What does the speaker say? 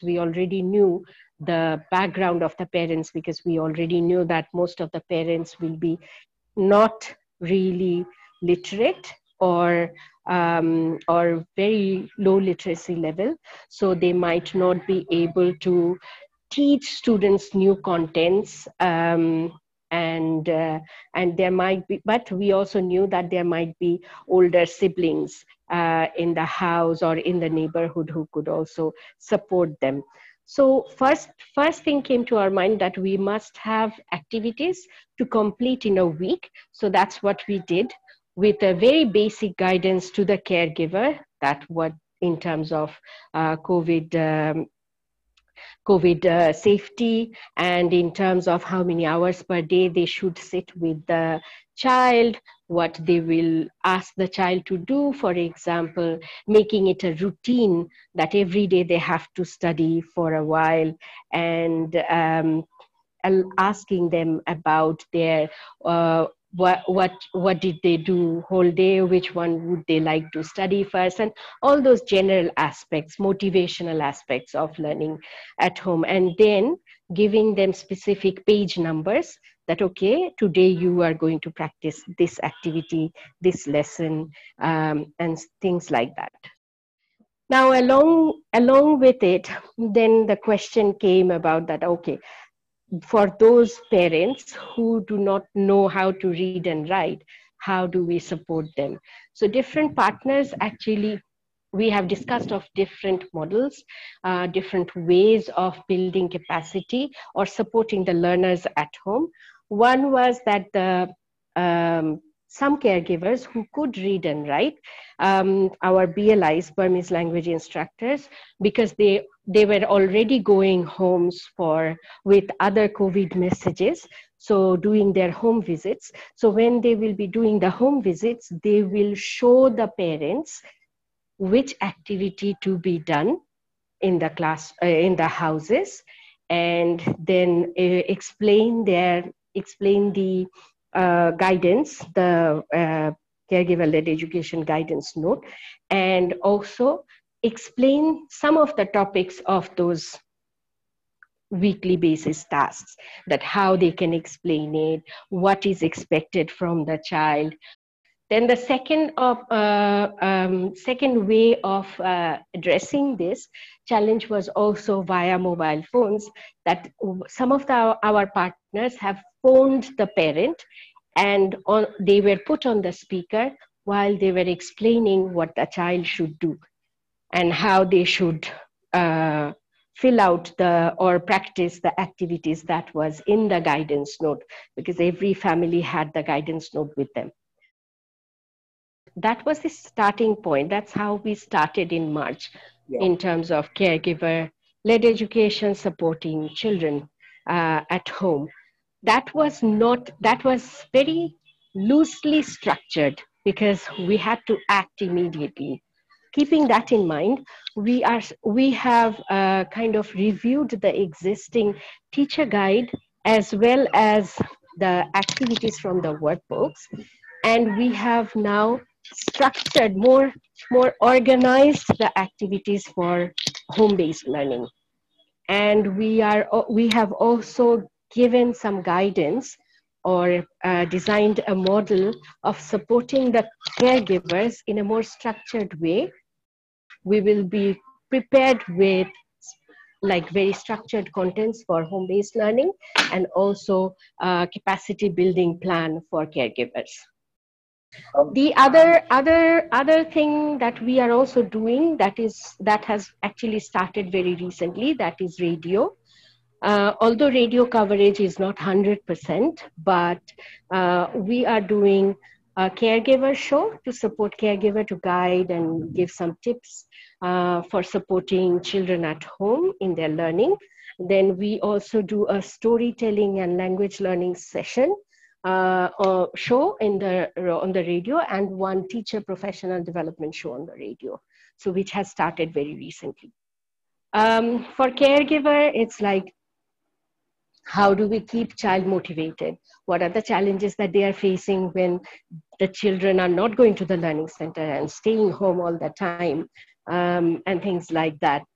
We already knew the background of the parents, because we already knew that most of the parents will be not really literate, or very low literacy level, so they might not be able to teach students new contents, and there might be, but we also knew that there might be older siblings in the house or in the neighborhood who could also support them. So first thing came to our mind that we must have activities to complete in a week. So that's what we did, with a very basic guidance to the caregiver, that what in terms of COVID safety, and in terms of how many hours per day they should sit with the child, what they will ask the child to do, for example, making it a routine that every day they have to study for a while, and asking them about their what did they do whole day, which one would they like to study first, and all those general aspects, motivational aspects of learning at home, and then giving them specific page numbers, that okay, today you are going to practice this activity, this lesson, and things like that. Now along with it, then the question came about that, okay, for those parents who do not know how to read and write, how do we support them? So different partners, actually, we have discussed of different models, different ways of building capacity or supporting the learners at home. One was that some caregivers who could read and write, our BLIs, Burmese language instructors, because they were already going homes with other COVID messages, so doing their home visits. So when they will be doing the home visits, they will show the parents which activity to be done in the class, in the houses, and then explain the guidance, the caregiver-led education guidance note, and also explain some of the topics of those weekly basis tasks, that how they can explain it, what is expected from the child. Then the second way of addressing this challenge was also via mobile phones, that some of our partners have phoned the parent, and they were put on the speaker while they were explaining what the child should do and how they should fill out or practice the activities that was in the guidance note, because every family had the guidance note with them. That was the starting point. That's how we started in March, in terms of caregiver-led education supporting children at home. That was very loosely structured, because we had to act immediately. Keeping that in mind, we have kind of reviewed the existing teacher guide as well as the activities from the workbooks, and we have now structured, more organized the activities for home-based learning. And we have also given some guidance, or designed a model of supporting the caregivers in a more structured way. We will be prepared with very structured contents for home-based learning, and also capacity building plan for caregivers. The other thing that we are also doing, that has actually started very recently, that is radio. Although radio coverage is not 100%, but we are doing a caregiver show to support caregiver, to guide and give some tips for supporting children at home in their learning. Then we also do a storytelling and language learning session show on the radio, and one teacher professional development show on the radio, so which has started very recently. For caregiver, it's like, how do we keep child motivated? What are the challenges that they are facing when the children are not going to the learning center and staying home all the time, and things like that.